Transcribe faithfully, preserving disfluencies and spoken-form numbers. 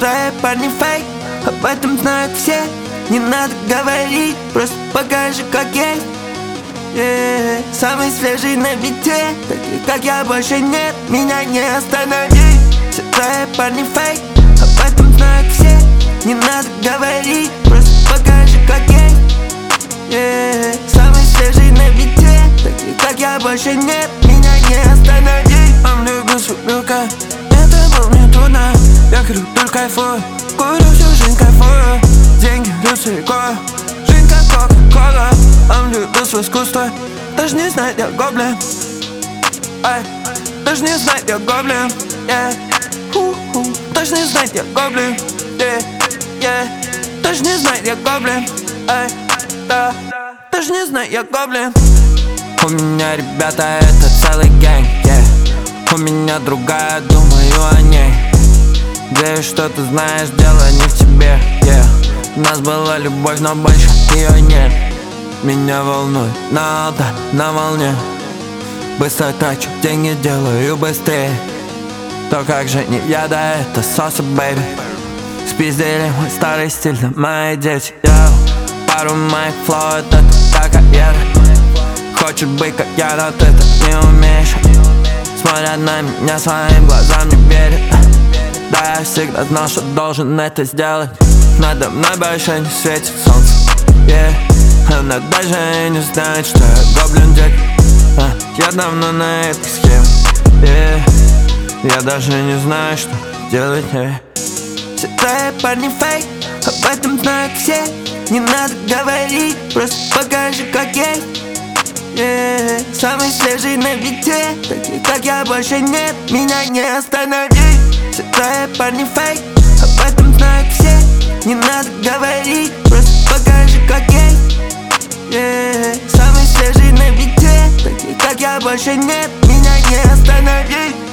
твои парни фейк, об этом знают все. Не надо говорить, просто покажи, как есть. Yeah. Самый свежий на бите, таких как я больше нет, меня не остановить. Все твои парни фейк, об этом знают все. Не надо говорить, просто покажи, как есть. Yeah. Самый свежий на бите, таких как я больше нет, меня не остановить. Он любит супилка, это было мне трудно. Я курю, только кайфую, курю всю жизнь, кайфую. Деньги, люкс и кола, жизнь как кока-кола. Он любит свое искусство, даже не знает, я гоблин. Ай, даже не знает, я гоблин. Yeah. Ху-ху. Даже не знает, я гоблин. Yeah. Yeah. Даже не знает, я гоблин. Ай, да. Даже не знает, я гоблин. У меня ребята, это целый гэнг, yeah. У меня другая, думаю о ней. Надеюсь, что ты знаешь, дело не в тебе, yeah. У нас была любовь, но больше ее нет. Меня волнует надо на волне. Быстро трачу деньги, делаю быстрее. То как же не я, да это соса, бэйби. Спиздили мой старый стиль, да мои дети, yeah. Пару моих флоу, это такая карьера. Хочешь быть как я, но ты так не умеешь. Смотрят на меня своим глазам, не верят. Да, я всегда знал, что должен это сделать. Надо мной больше не светит солнце, yeah. Она даже и не знает, что я гоблин, дед. а, Я давно на этой схеме, yeah. Я даже не знаю, что делать, yeah. Все твои парни фейк, об этом знают все. Не надо говорить, просто покажи, как есть. Yeah. Самый свежий на бите, таких как я больше нет, меня не остановить. Все твои парни фейк, об этом знают все. Не надо говорить, просто покажи, как есть. Yeah. Самый свежий на бите, таких как я больше нет, меня не остановить.